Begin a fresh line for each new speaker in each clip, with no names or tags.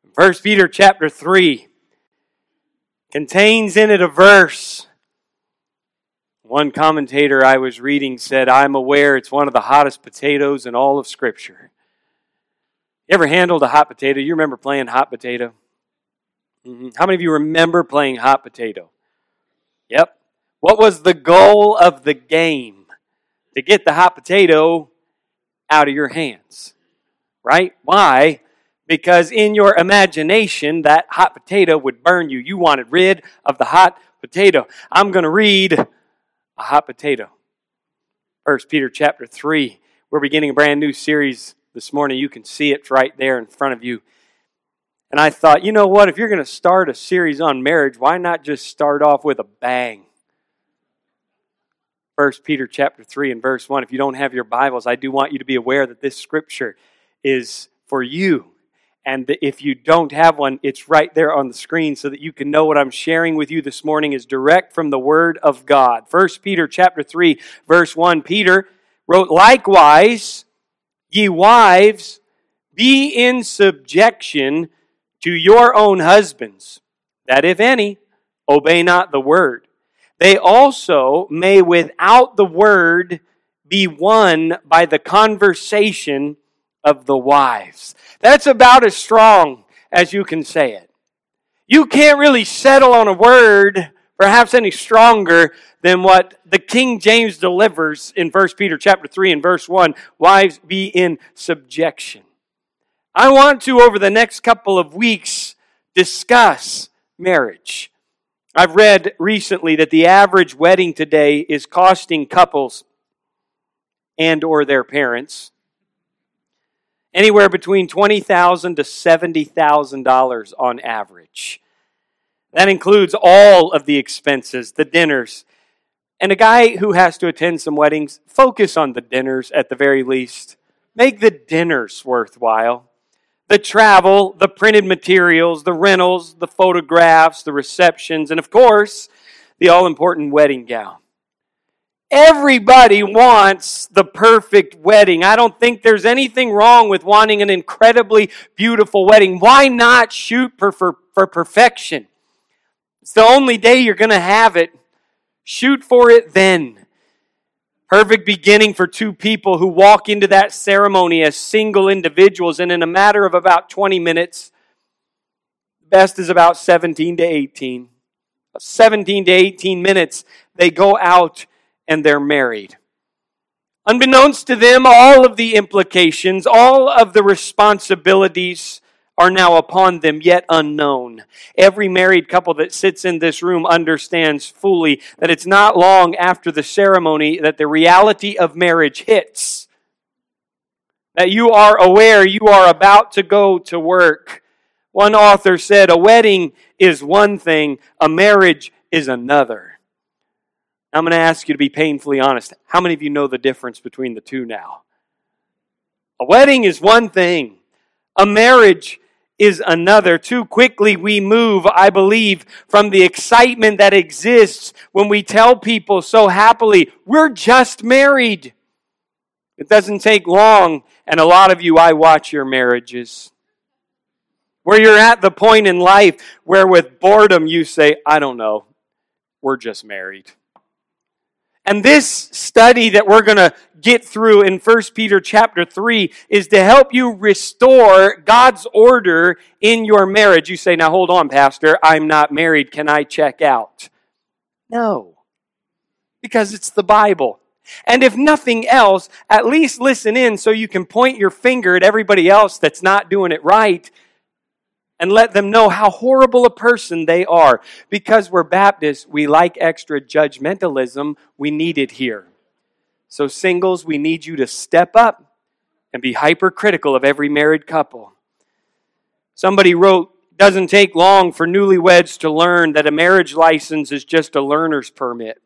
First Peter chapter 3 contains in it a verse. One commentator I was reading said, "I'm aware it's one of the hottest potatoes in all of Scripture." You ever handled a hot potato? You remember playing hot potato? How many of you remember playing hot potato? Yep. What was the goal of the game? To get the hot potato out of your hands. Right? Why? Because in your imagination, that hot potato would burn you. You wanted rid of the hot potato. I'm going to read a hot potato. First Peter chapter 3. We're beginning a brand new series this morning. You can see it right there in front of you. And I thought, you know what? If you're going to start a series on marriage, why not just start off with a bang? First Peter chapter 3 and verse 1. If you don't have your Bibles, I do want you to be aware that this scripture is for you. And if you don't have one, it's right there on the screen so that you can know what I'm sharing with you this morning is direct from the Word of God. First Peter chapter 3, verse 1. Peter wrote, "Likewise, ye wives, be in subjection to your own husbands, that if any, obey not the word. They also may without the word be won by the conversation of the wives." That's about as strong as you can say it. You can't really settle on a word perhaps any stronger than what the King James delivers in 1 Peter chapter 3 and verse 1. Wives, be in subjection. I want to, over the next couple of weeks, discuss marriage. I've read recently that the average wedding today is costing couples and or their parents anywhere between $20,000 to $70,000 on average. That includes all of the expenses, the dinners. And a guy who has to attend some weddings, focus on the dinners at the very least. Make the dinners worthwhile. The travel, the printed materials, the rentals, the photographs, the receptions, and of course, the all-important wedding gown. Everybody wants the perfect wedding. I don't think there's anything wrong with wanting an incredibly beautiful wedding. Why not shoot for perfection? It's the only day you're going to have it. Shoot for it then. Perfect beginning for two people who walk into that ceremony as single individuals, and in a matter of about 20 minutes, best is about 17 to 18. 17 to 18 minutes, they go out and they're married. Unbeknownst to them, all of the implications, all of the responsibilities are now upon them, yet unknown. Every married couple that sits in this room understands fully that it's not long after the ceremony that the reality of marriage hits. That you are aware you are about to go to work. One author said, "A wedding is one thing, a marriage is another." I'm going to ask you to be painfully honest. How many of you know the difference between the two now? A wedding is one thing. A marriage is another. Too quickly we move, I believe, from the excitement that exists when we tell people so happily, we're just married. It doesn't take long, and a lot of you, I watch your marriages, where you're at the point in life where with boredom you say, I don't know, we're just married. And this study that we're going to get through in 1 Peter chapter 3 is to help you restore God's order in your marriage. You say, now hold on, Pastor, I'm not married. Can I check out? No, because it's the Bible. And if nothing else, at least listen in so you can point your finger at everybody else that's not doing it right and let them know how horrible a person they are. Because we're Baptists, we like extra judgmentalism. We need it here. So singles, we need you to step up and be hypercritical of every married couple. Somebody wrote, doesn't take long for newlyweds to learn that a marriage license is just a learner's permit.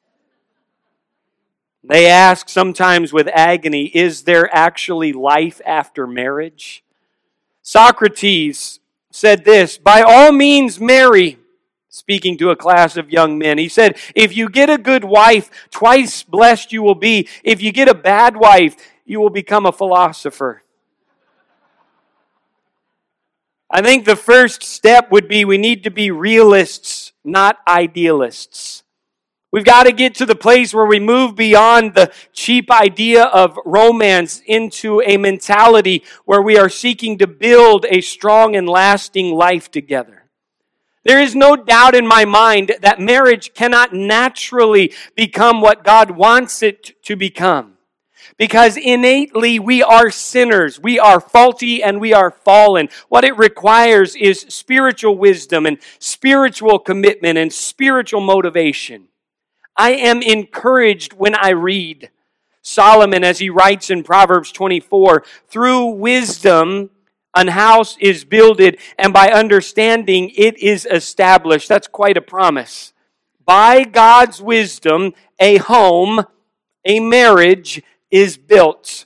They ask sometimes with agony, is there actually life after marriage? Socrates said this, by all means marry, speaking to a class of young men. He said, if you get a good wife, twice blessed you will be. If you get a bad wife, you will become a philosopher. I think the first step would be we need to be realists, not idealists. We've got to get to the place where we move beyond the cheap idea of romance into a mentality where we are seeking to build a strong and lasting life together. There is no doubt in my mind that marriage cannot naturally become what God wants it to become. Because innately we are sinners, we are faulty, and we are fallen. What it requires is spiritual wisdom and spiritual commitment and spiritual motivation. I am encouraged when I read Solomon as he writes in Proverbs 24, through wisdom an house is builded, and by understanding it is established. That's quite a promise. By God's wisdom, a home, a marriage is built.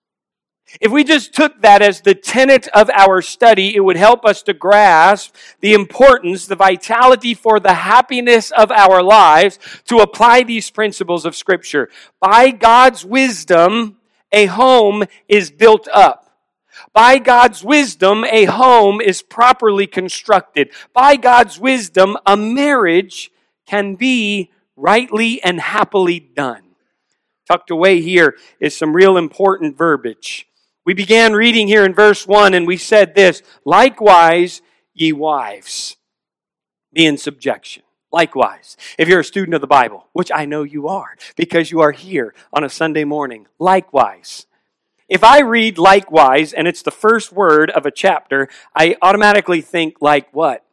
If we just took that as the tenet of our study, it would help us to grasp the importance, the vitality for the happiness of our lives to apply these principles of Scripture. By God's wisdom, a home is built up. By God's wisdom, a home is properly constructed. By God's wisdom, a marriage can be rightly and happily done. Tucked away here is some real important verbiage. We began reading here in verse 1 and we said this, likewise, ye wives, be in subjection. Likewise, if you're a student of the Bible, which I know you are because you are here on a Sunday morning, likewise. If I read likewise and it's the first word of a chapter, I automatically think like what?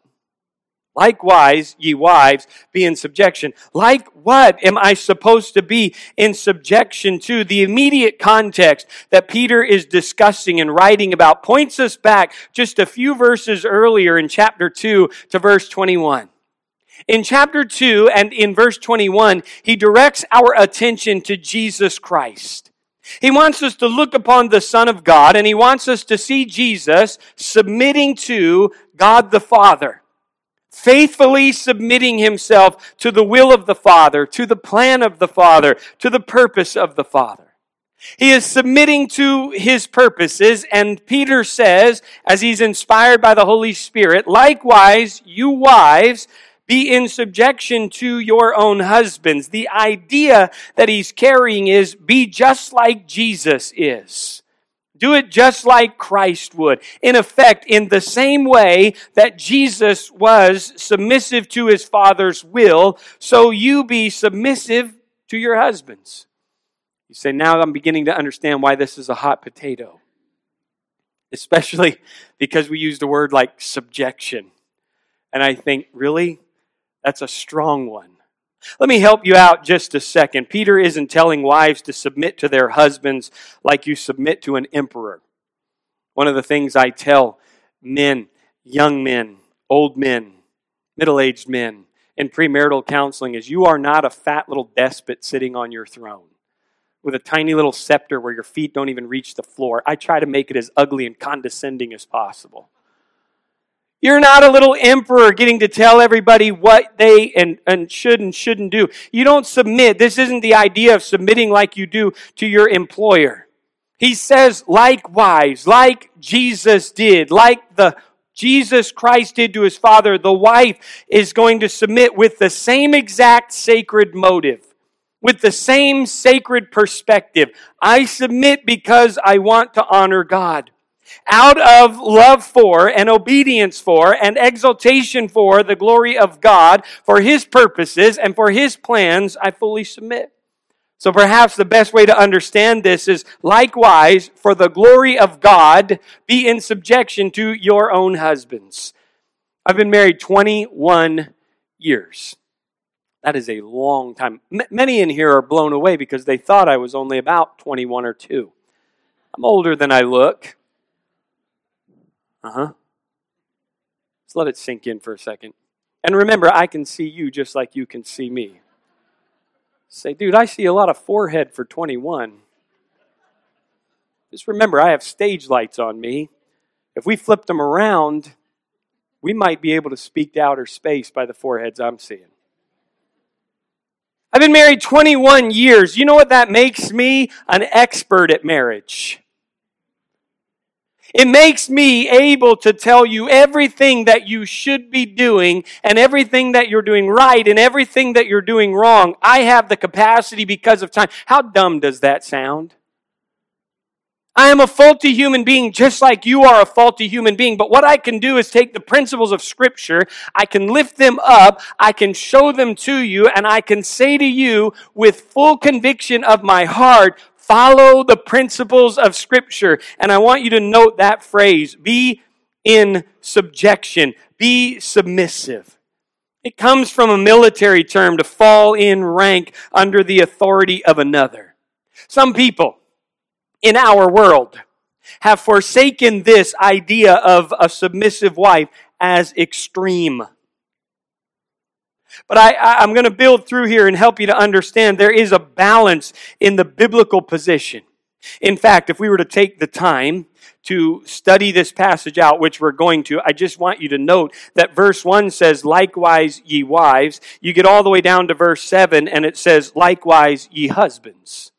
Likewise, ye wives, be in subjection. Like what am I supposed to be in subjection to? The immediate context that Peter is discussing and writing about points us back just a few verses earlier in chapter 2 to verse 21. In chapter 2 and in verse 21, he directs our attention to Jesus Christ. He wants us to look upon the Son of God, and he wants us to see Jesus submitting to God the Father. Faithfully submitting himself to the will of the Father, to the plan of the Father, to the purpose of the Father. He is submitting to his purposes, and Peter says, as he's inspired by the Holy Spirit, likewise, you wives, be in subjection to your own husbands. The idea that he's carrying is, be just like Jesus is. Do it just like Christ would. In effect, in the same way that Jesus was submissive to his Father's will, so you be submissive to your husbands. You say, now I'm beginning to understand why this is a hot potato. Especially because we used a word like subjection. And I think, really? That's a strong one. Let me help you out just a second. Peter isn't telling wives to submit to their husbands like you submit to an emperor. One of the things I tell men, young men, old men, middle-aged men in premarital counseling is you are not a fat little despot sitting on your throne with a tiny little scepter where your feet don't even reach the floor. I try to make it as ugly and condescending as possible. You're not a little emperor getting to tell everybody what they and should and shouldn't do. You don't submit. This isn't the idea of submitting like you do to your employer. He says, likewise, like Jesus did, like the Jesus Christ did to his Father, the wife is going to submit with the same exact sacred motive, with the same sacred perspective. I submit because I want to honor God. Out of love for and obedience for and exaltation for the glory of God, for his purposes and for his plans, I fully submit. So perhaps the best way to understand this is, likewise, for the glory of God, be in subjection to your own husbands. I've been married 21 years. That is a long time. Many in here are blown away because they thought I was only about 21 or 2. I'm older than I look. Let's let it sink in for a second. And remember, I can see you just like you can see me. Say, dude, I see a lot of forehead for 21. Just remember, I have stage lights on me. If we flipped them around, we might be able to speak to outer space by the foreheads I'm seeing. I've been married 21 years. You know what that makes me? An expert at marriage. It makes me able to tell you everything that you should be doing and everything that you're doing right and everything that you're doing wrong. I have the capacity because of time. How dumb does that sound? I am a faulty human being just like you are a faulty human being. But what I can do is take the principles of Scripture, I can lift them up, I can show them to you, and I can say to you with full conviction of my heart, follow the principles of Scripture. And I want you to note that phrase, be in subjection, be submissive. It comes from a military term, to fall in rank under the authority of another. Some people in our world have forsaken this idea of a submissive wife as extreme. But I'm going to build through here and help you to understand there is a balance in the biblical position. In fact, if we were to take the time to study this passage out, which we're going to, I just want you to note that verse 1 says, likewise ye wives. You get all the way down to verse 7 and it says, likewise ye husbands.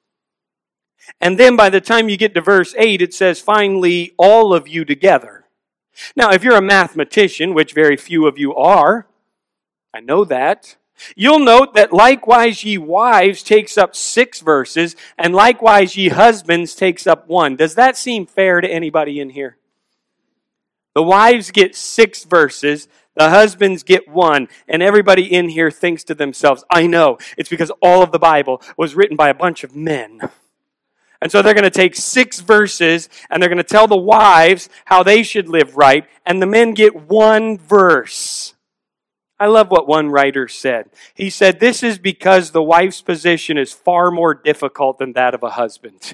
And then by the time you get to verse 8, it says, finally, all of you together. Now, if you're a mathematician, which very few of you are, I know that, you'll note that likewise ye wives takes up 6 verses, and likewise ye husbands takes up 1. Does that seem fair to anybody in here? The wives get 6 verses, the husbands get 1, and everybody in here thinks to themselves, I know, it's because all of the Bible was written by a bunch of men. And so they're going to take 6 verses and they're going to tell the wives how they should live right, and the men get 1 verse. I love what one writer said. He said, this is because the wife's position is far more difficult than that of a husband.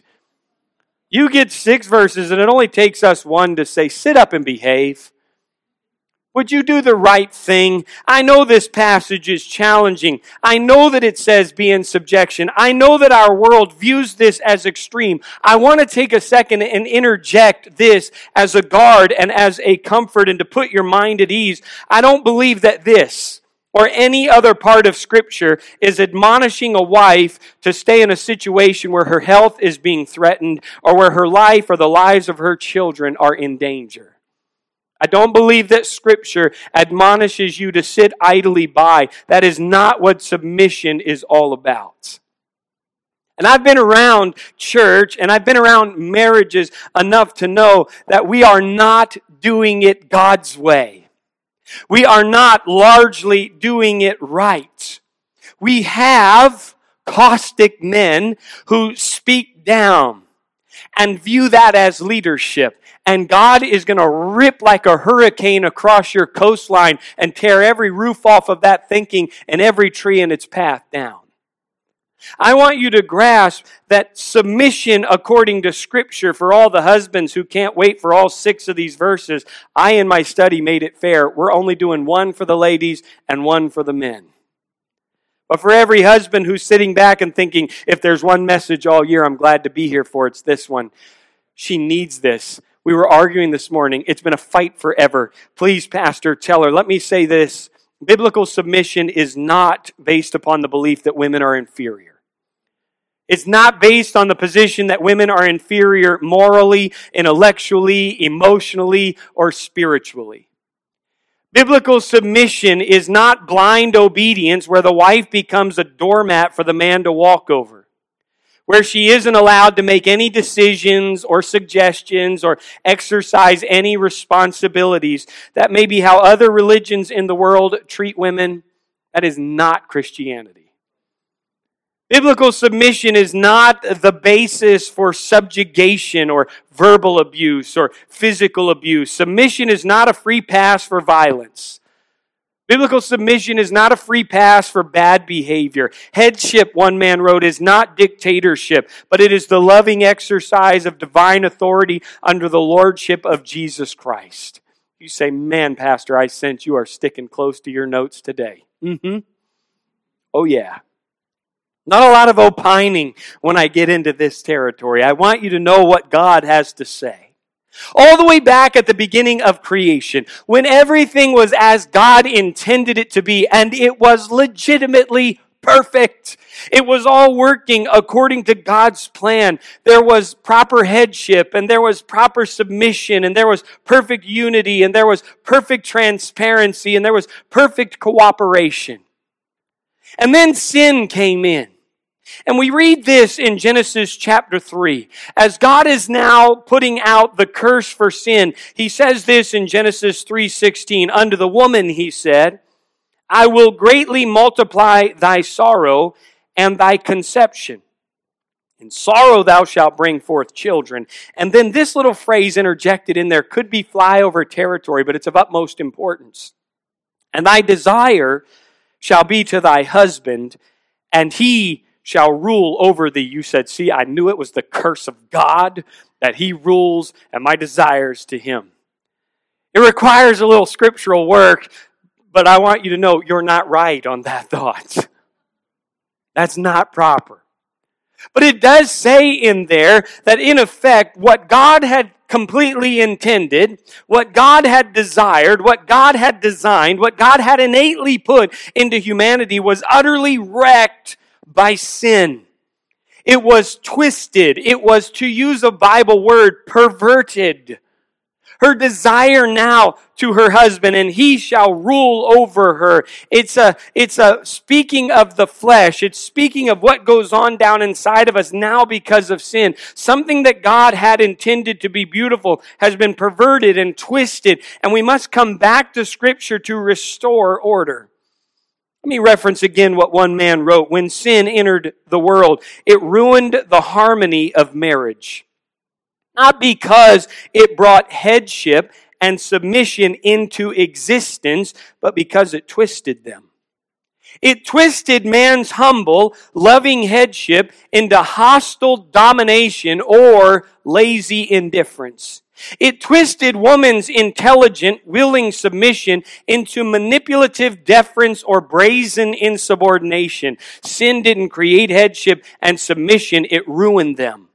You get 6 verses and it only takes us 1 to say, sit up and behave. Would you do the right thing? I know this passage is challenging. I know that it says be in subjection. I know that our world views this as extreme. I want to take a second and interject this as a guard and as a comfort and to put your mind at ease. I don't believe that this or any other part of Scripture is admonishing a wife to stay in a situation where her health is being threatened or where her life or the lives of her children are in danger. I don't believe that Scripture admonishes you to sit idly by. That is not what submission is all about. And I've been around church and I've been around marriages enough to know that we are not doing it God's way. We are not largely doing it right. We have caustic men who speak down and view that as leadership. And God is going to rip like a hurricane across your coastline and tear every roof off of that thinking and every tree in its path down. I want you to grasp that submission according to Scripture for all the husbands who can't wait for all 6 of these verses. I, in my study, made it fair. We're only doing 1 for the ladies and 1 for the men. But for every husband who's sitting back and thinking, if there's one message all year I'm glad to be here for, it's this one. She needs this. We were arguing this morning. It's been a fight forever. Please, Pastor, tell her. Let me say this. Biblical submission is not based upon the belief that women are inferior. It's not based on the position that women are inferior morally, intellectually, emotionally, or spiritually. Biblical submission is not blind obedience where the wife becomes a doormat for the man to walk over, where she isn't allowed to make any decisions or suggestions or exercise any responsibilities. That may be how other religions in the world treat women. That is not Christianity. Biblical submission is not the basis for subjugation or verbal abuse or physical abuse. Submission is not a free pass for violence. Biblical submission is not a free pass for bad behavior. Headship, one man wrote, is not dictatorship, but it is the loving exercise of divine authority under the lordship of Jesus Christ. You say, man, Pastor, I sense you are sticking close to your notes today. Oh, yeah. Not a lot of opining when I get into this territory. I want you to know what God has to say. All the way back at the beginning of creation, when everything was as God intended it to be, and it was legitimately perfect. It was all working according to God's plan. There was proper headship, and there was proper submission, and there was perfect unity, and there was perfect transparency, and there was perfect cooperation. And then sin came in. And we read this in Genesis chapter 3. As God is now putting out the curse for sin, He says this in Genesis 3:16. Unto the woman He said, I will greatly multiply thy sorrow and thy conception. In sorrow thou shalt bring forth children. And then this little phrase interjected in there could be flyover territory, but it's of utmost importance. And thy desire shall be to thy husband, and he shall rule over thee. You said, see, I knew it was the curse of God that He rules, and my desires to Him. It requires a little scriptural work, but I want you to know you're not right on that thought. That's not proper. But it does say in there that in effect, what God had completely intended, what God had desired, what God had designed, what God had innately put into humanity was utterly wrecked by sin. It was twisted. It was, to use a Bible word, perverted. Her desire now to her husband, and he shall rule over her. It's a speaking of the flesh. It's speaking of what goes on down inside of us now because of sin. Something that God had intended to be beautiful has been perverted and twisted, and we must come back to Scripture to restore order. Let me reference again what one man wrote. When sin entered the world, it ruined the harmony of marriage. Not because it brought headship and submission into existence, but because it twisted them. It twisted man's humble, loving headship into hostile domination or lazy indifference. It twisted woman's intelligent, willing submission into manipulative deference or brazen insubordination. Sin didn't create headship and submission, it ruined them.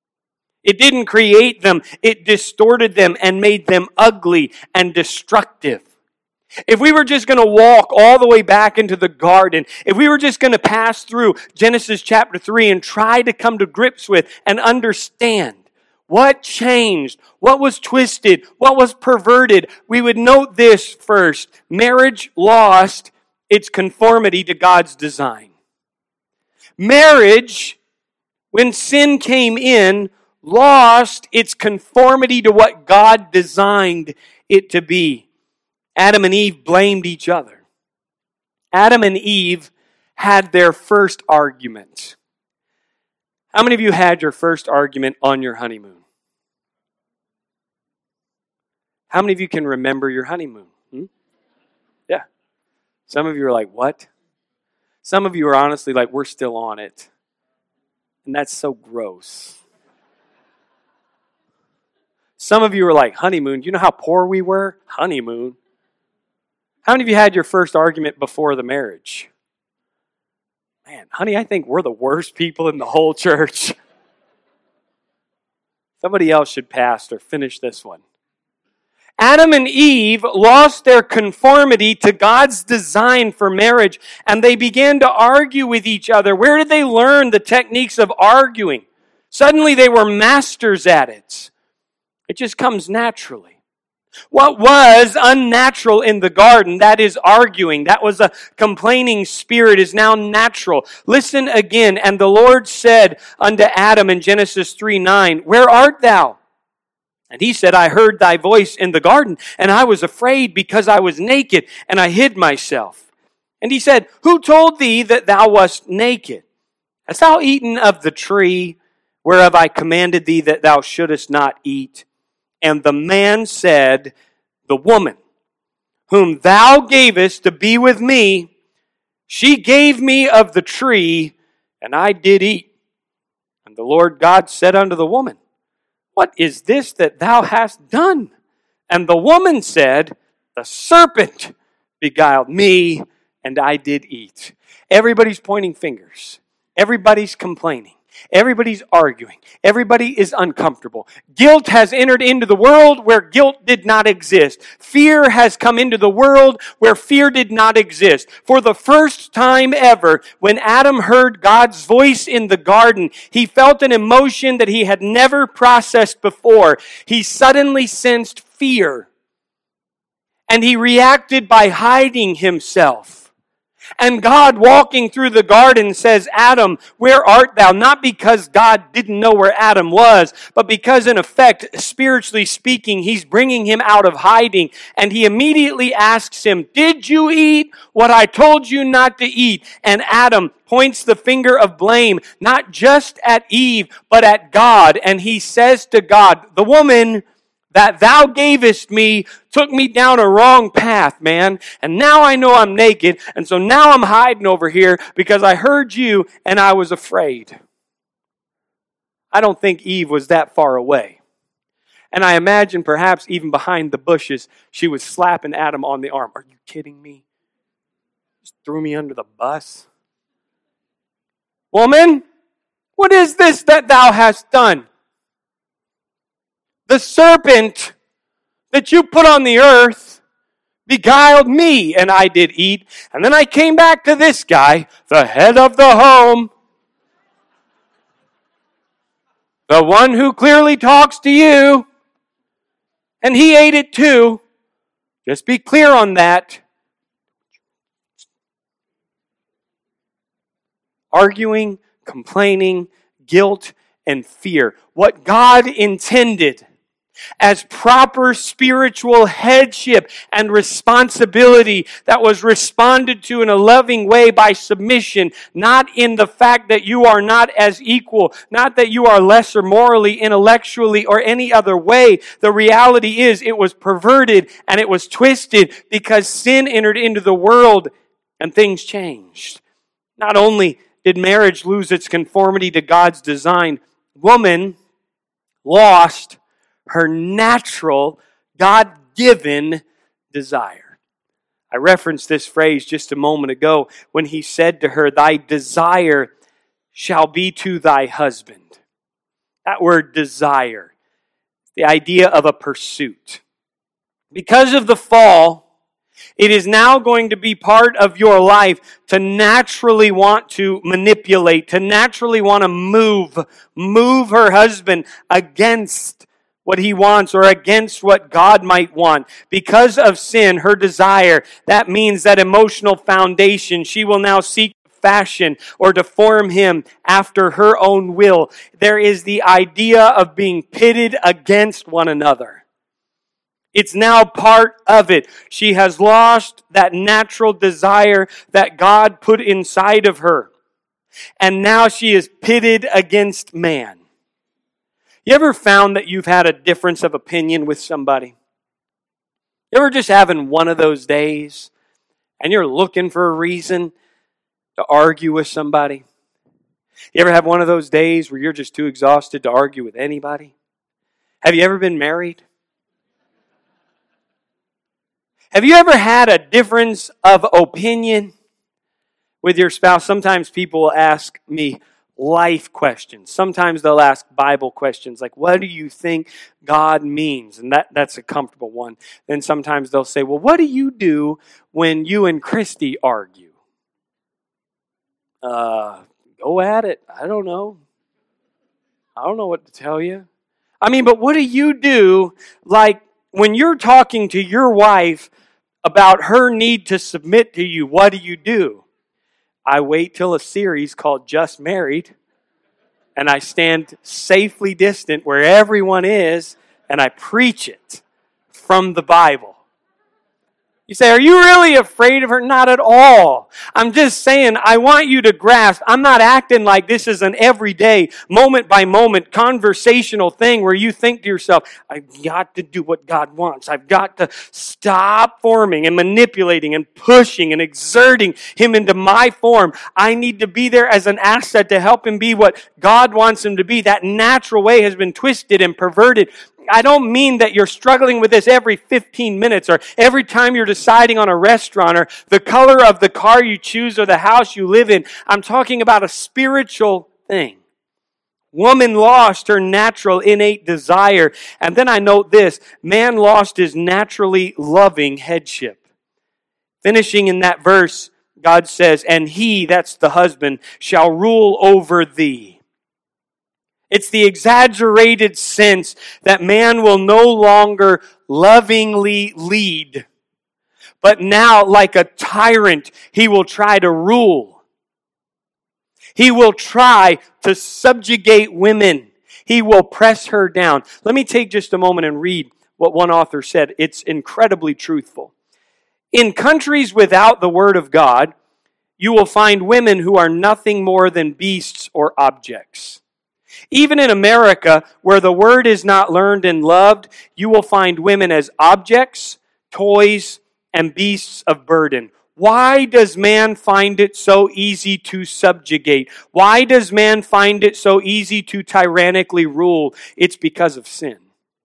It didn't create them, it distorted them and made them ugly and destructive. If we were just going to walk all the way back into the garden, if we were just going to pass through Genesis chapter 3 and try to come to grips with and understand what changed, what was twisted, what was perverted, we would note this first. Marriage lost its conformity to God's design. Marriage, when sin came in, lost its conformity to what God designed it to be. Adam and Eve blamed each other. Adam and Eve had their first argument. How many of you had your first argument on your honeymoon? How many of you can remember your honeymoon? Yeah. Some of you are like, what? Some of you are honestly like, we're still on it. And that's so gross. Some of you are like, honeymoon, do you know how poor we were? Honeymoon. How many of you had your first argument before the marriage? Man, honey, I think we're the worst people in the whole church. Somebody else should pass or finish this one. Adam and Eve lost their conformity to God's design for marriage, and they began to argue with each other. Where did they learn the techniques of arguing? Suddenly they were masters at it. It just comes naturally. What was unnatural in the garden, that is arguing, that was a complaining spirit, is now natural. Listen again. And the Lord said unto Adam in Genesis 3:9, Where art thou? And he said, I heard thy voice in the garden, and I was afraid because I was naked, and I hid myself. And he said, Who told thee that thou wast naked? Hast thou eaten of the tree whereof I commanded thee that thou shouldest not eat? And the man said, The woman whom thou gavest to be with me, she gave me of the tree, and I did eat. And the Lord God said unto the woman, What is this that thou hast done? And the woman said, The serpent beguiled me, and I did eat. Everybody's pointing fingers. Everybody's complaining. Everybody's arguing. Everybody is uncomfortable. Guilt has entered into the world where guilt did not exist. Fear has come into the world where fear did not exist. For the first time ever, when Adam heard God's voice in the garden, he felt an emotion that he had never processed before. He suddenly sensed fear. And he reacted by hiding himself. And God, walking through the garden, says, Adam, where art thou? Not because God didn't know where Adam was, but because, in effect, spiritually speaking, he's bringing him out of hiding. And he immediately asks him, did you eat what I told you not to eat? And Adam points the finger of blame, not just at Eve, but at God. And he says to God, the woman that thou gavest me took me down a wrong path, man. And now I know I'm naked. And so now I'm hiding over here because I heard you and I was afraid. I don't think Eve was that far away. And I imagine perhaps even behind the bushes, she was slapping Adam on the arm. Are you kidding me? Just threw me under the bus. Woman, what is this that thou hast done? The serpent that you put on the earth beguiled me, and I did eat. And then I came back to this guy, the head of the home, the one who clearly talks to you, and he ate it too. Just be clear on that. Arguing, complaining, guilt, and fear. What God intended as proper spiritual headship and responsibility that was responded to in a loving way by submission, not in the fact that you are not as equal, not that you are lesser morally, intellectually, or any other way. The reality is it was perverted and it was twisted because sin entered into the world and things changed. Not only did marriage lose its conformity to God's design, woman lost her natural, God-given desire. I referenced this phrase just a moment ago when he said to her, thy desire shall be to thy husband. That word desire, the idea of a pursuit. Because of the fall, it is now going to be part of your life to naturally want to manipulate, to naturally want to move her husband against what he wants or against what God might want. Because of sin, her desire, that means that emotional foundation, she will now seek to fashion or to form him after her own will. There is the idea of being pitted against one another. It's now part of it. She has lost that natural desire that God put inside of her. And now she is pitted against man. You ever found that you've had a difference of opinion with somebody? You ever just having one of those days and you're looking for a reason to argue with somebody? You ever have one of those days where you're just too exhausted to argue with anybody? Have you ever been married? Have you ever had a difference of opinion with your spouse? Sometimes people will ask me life questions. Sometimes they'll ask Bible questions like, what do you think God means? And that's a comfortable one. Then sometimes they'll say, well, what do you do when you and Christy argue? Go at it. I don't know. I don't know what to tell you. But what do you do like when you're talking to your wife about her need to submit to you? What do? I wait till a series called Just Married, and I stand safely distant where everyone is, and I preach it from the Bible. You say, are you really afraid of her? Not at all. I'm just saying, I want you to grasp, I'm not acting like this is an everyday, moment by moment, conversational thing where you think to yourself, I've got to do what God wants. I've got to stop forming and manipulating and pushing and exerting him into my form. I need to be there as an asset to help him be what God wants him to be. That natural way has been twisted and perverted. I don't mean that you're struggling with this every 15 minutes or every time you're deciding on a restaurant or the color of the car you choose or the house you live in. I'm talking about a spiritual thing. Woman lost her natural innate desire. And then I note this, man lost his naturally loving headship. Finishing in that verse, God says, and he, that's the husband, shall rule over thee. It's the exaggerated sense that man will no longer lovingly lead, but now, like a tyrant, he will try to rule. He will try to subjugate women. He will press her down. Let me take just a moment and read what one author said. It's incredibly truthful. In countries without the Word of God, you will find women who are nothing more than beasts or objects. Even in America, where the Word is not learned and loved, you will find women as objects, toys, and beasts of burden. Why does man find it so easy to subjugate? Why does man find it so easy to tyrannically rule? It's because of sin.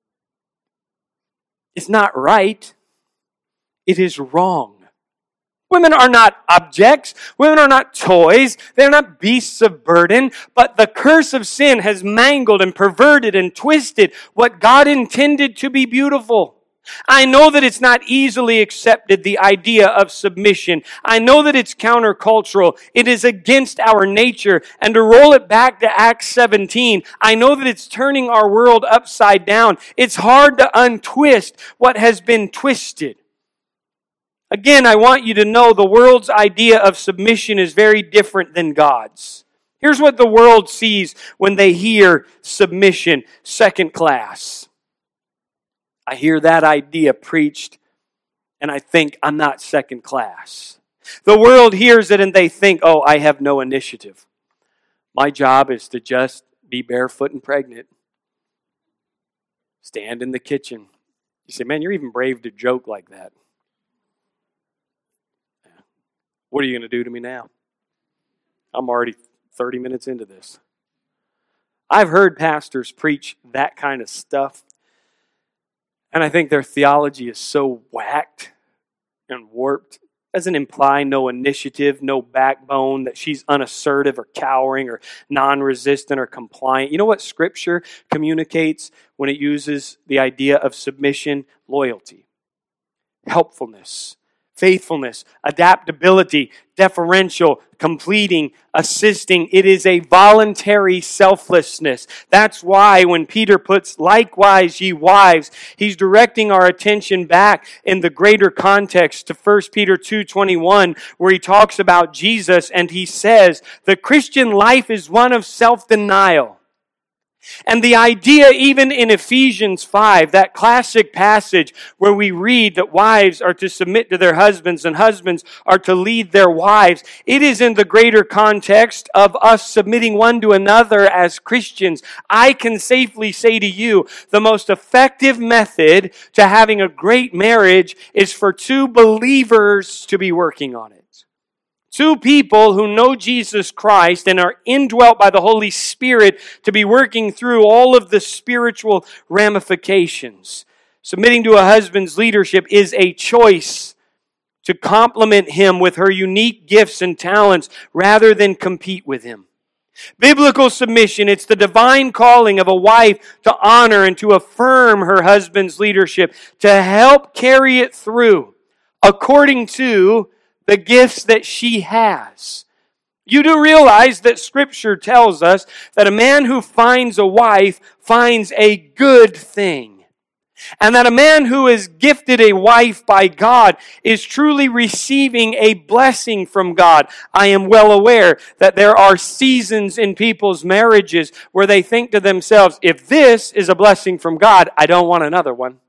It's not right. It is wrong. Women are not objects. Women are not toys. They're not beasts of burden. But the curse of sin has mangled and perverted and twisted what God intended to be beautiful. I know that it's not easily accepted, the idea of submission. I know that it's countercultural. It is against our nature. And to roll it back to Acts 17, I know that it's turning our world upside down. It's hard to untwist what has been twisted. Again, I want you to know the world's idea of submission is very different than God's. Here's what the world sees when they hear submission: second class. I hear that idea preached, and I think I'm not second class. The world hears it and they think, oh, I have no initiative. My job is to just be barefoot and pregnant. Stand in the kitchen. You say, man, you're even brave to joke like that. What are you going to do to me now? I'm already 30 minutes into this. I've heard pastors preach that kind of stuff, and I think their theology is so whacked and warped. Doesn't imply no initiative, no backbone, that she's unassertive or cowering or non-resistant or compliant. You know what Scripture communicates when it uses the idea of submission? Loyalty, helpfulness, faithfulness, adaptability, deferential, completing, assisting. It is a voluntary selflessness. That's why when Peter puts, likewise, ye wives, he's directing our attention back in the greater context to 1 Peter 2:21, where he talks about Jesus, and he says, the Christian life is one of self-denial. And the idea, even in Ephesians 5, that classic passage where we read that wives are to submit to their husbands and husbands are to lead their wives, it is in the greater context of us submitting one to another as Christians. I can safely say to you, the most effective method to having a great marriage is for two believers to be working on it. Two people who know Jesus Christ and are indwelt by the Holy Spirit to be working through all of the spiritual ramifications. Submitting to a husband's leadership is a choice to complement him with her unique gifts and talents rather than compete with him. Biblical submission, it's the divine calling of a wife to honor and to affirm her husband's leadership, to help carry it through according to the gifts that she has. You do realize that Scripture tells us that a man who finds a wife finds a good thing. And that a man who is gifted a wife by God is truly receiving a blessing from God. I am well aware that there are seasons in people's marriages where they think to themselves, if this is a blessing from God, I don't want another one.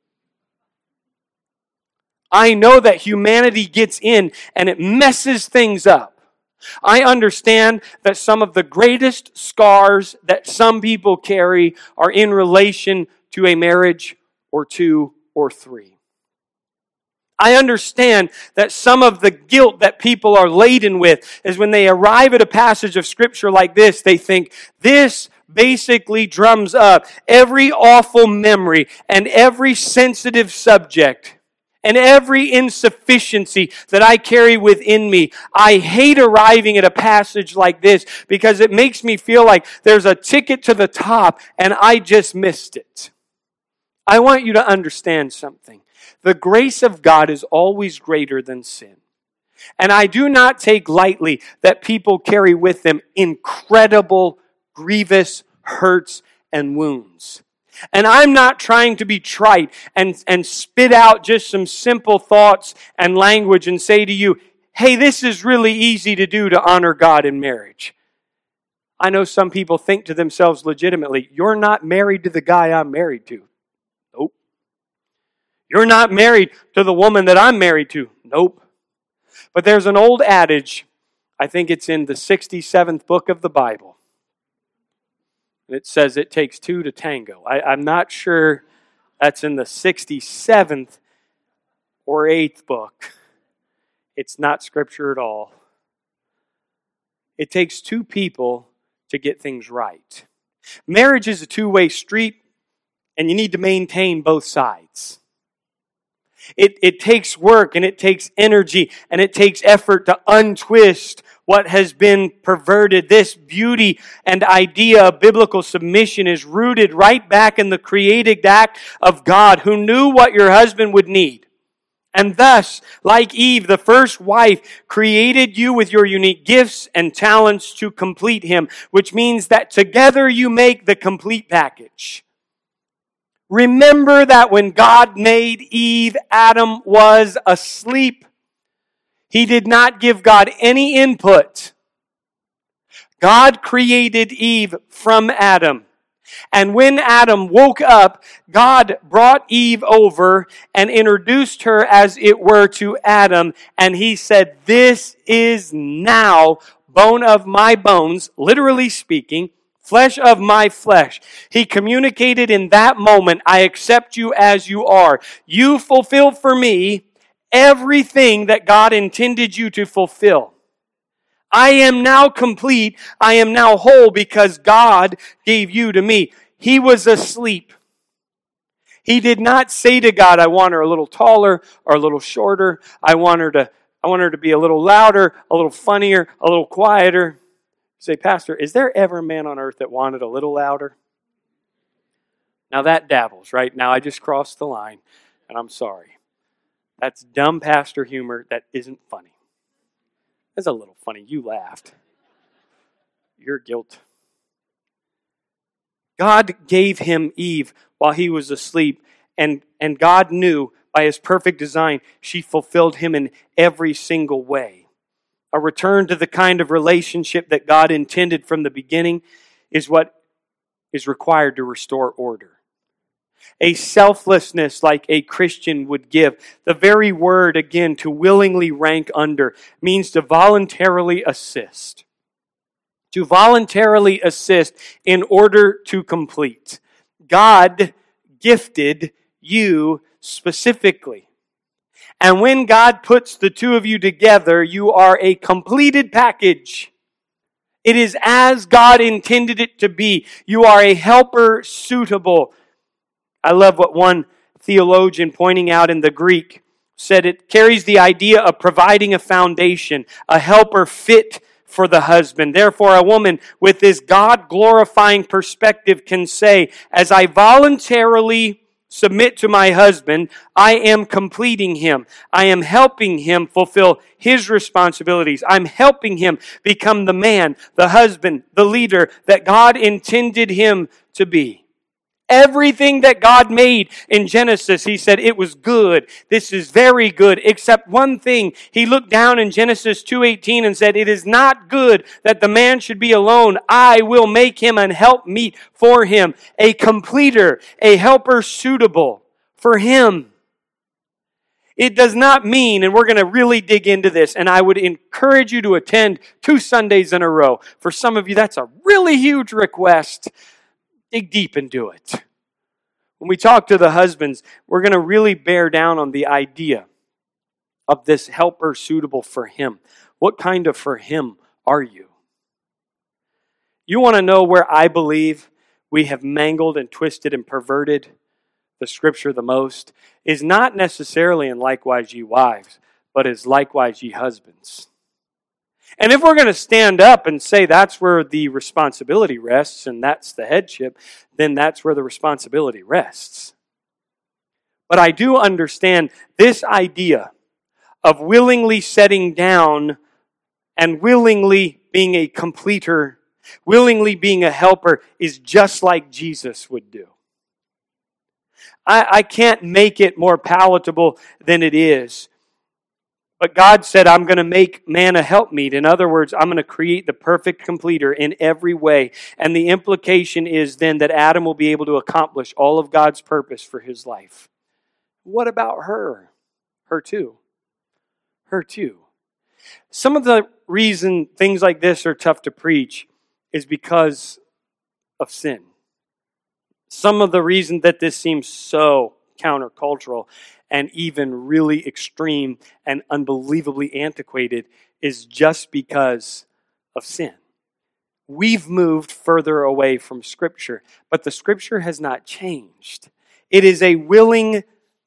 I know that humanity gets in and it messes things up. I understand that some of the greatest scars that some people carry are in relation to a marriage or two or three. I understand that some of the guilt that people are laden with is when they arrive at a passage of Scripture like this, they think, this basically drums up every awful memory and every sensitive subject. and every insufficiency that I carry within me. I hate arriving at a passage like this because it makes me feel like there's a ticket to the top and I just missed it. I want you to understand something. The grace of God is always greater than sin. And I do not take lightly that people carry with them incredible, grievous hurts and wounds. And I'm not trying to be trite and spit out just some simple thoughts and language and say to you, hey, this is really easy to do to honor God in marriage. I know some people think to themselves legitimately, you're not married to the guy I'm married to. Nope. You're not married to the woman that I'm married to. Nope. But there's an old adage, I think it's in the 67th book of the Bible. And it says it takes two to tango. I'm not sure that's in the 67th or 8th book. It's not scripture at all. It takes two people to get things right. Marriage is a two-way street, and you need to maintain both sides. It takes work, and it takes energy, and it takes effort to untwist what has been perverted. This beauty and idea of biblical submission is rooted right back in the created act of God, who knew what your husband would need. And thus, like Eve, the first wife, created you with your unique gifts and talents to complete him, which means that together you make the complete package. Remember that when God made Eve, Adam was asleep. He did not give God any input. God created Eve from Adam. And when Adam woke up, God brought Eve over and introduced her, as it were, to Adam. And he said, this is now bone of my bones, literally speaking, flesh of my flesh. He communicated in that moment, I accept you as you are. You fulfill for me everything that God intended you to fulfill. I am now complete. I am now whole because God gave you to me. He was asleep. He did not say to God, I want her a little taller or a little shorter. I want her to be a little louder, a little funnier, a little quieter. Say, Pastor, is there ever a man on earth that wanted a little louder? Now that dabbles, right? Now I just crossed the line, and I'm sorry. That's dumb pastor humor that isn't funny. That's a little funny. You laughed. Your guilt. God gave him Eve while he was asleep, and God knew by his perfect design she fulfilled him in every single way. A return to the kind of relationship that God intended from the beginning is what is required to restore order. A selflessness like a Christian would give. The very word, again, to willingly rank under, means to voluntarily assist. To voluntarily assist in order to complete. God gifted you specifically. And when God puts the two of you together, you are a completed package. It is as God intended it to be. You are a helper suitable. I love what one theologian pointing out in the Greek said. It carries the idea of providing a foundation, a helper fit for the husband. Therefore, a woman with this God-glorifying perspective can say, as I voluntarily submit to my husband, I am completing him. I am helping him fulfill his responsibilities. I'm helping him become the man, the husband, the leader that God intended him to be. Everything that God made in Genesis, he said it was good. This is very good, except one thing. He looked down in Genesis 2:18 and said, it is not good that the man should be alone. I will make him an helpmeet for him, a completer, a helper suitable for him. It does not mean, and we're going to really dig into this, and I would encourage you to attend 2 Sundays in a row. For some of you, that's a really huge request. Dig deep into it. When we talk to the husbands, we're going to really bear down on the idea of this helper suitable for him. What kind of for him are you? You want to know where I believe we have mangled and twisted and perverted the Scripture the most is not necessarily in likewise ye wives, but is likewise ye husbands. And if we're going to stand up and say that's where the responsibility rests and that's the headship, then that's where the responsibility rests. But I do understand this idea of willingly setting down and willingly being a completer, willingly being a helper is just like Jesus would do. I can't make it more palatable than it is. But God said, I'm going to make man a helpmeet. In other words, I'm going to create the perfect completer in every way. And the implication is then that Adam will be able to accomplish all of God's purpose for his life. What about her? Her too. Her too. Some of the reason things like this are tough to preach is because of sin. Some of the reason that this seems so countercultural and even really extreme and unbelievably antiquated is just because of sin. We've moved further away from Scripture, but the Scripture has not changed. It is a willing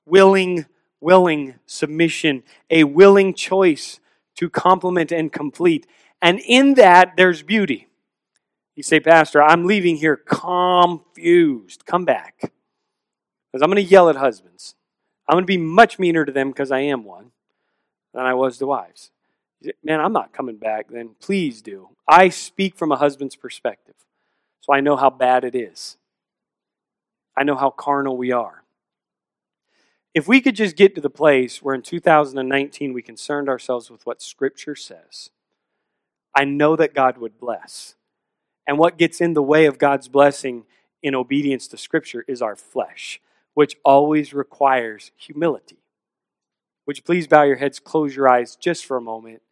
submission, a willing choice to complement and complete. And in that, there's beauty. You say, Pastor, I'm leaving here confused. Come back. Because I'm going to yell at husbands. I'm going to be much meaner to them because I am one than I was to wives. Man, I'm not coming back then. Please do. I speak from a husband's perspective. So I know how bad it is. I know how carnal we are. If we could just get to the place where in 2019 we concerned ourselves with what Scripture says, I know that God would bless. And what gets in the way of God's blessing in obedience to Scripture is our flesh, which always requires humility. Would you please bow your heads, close your eyes just for a moment.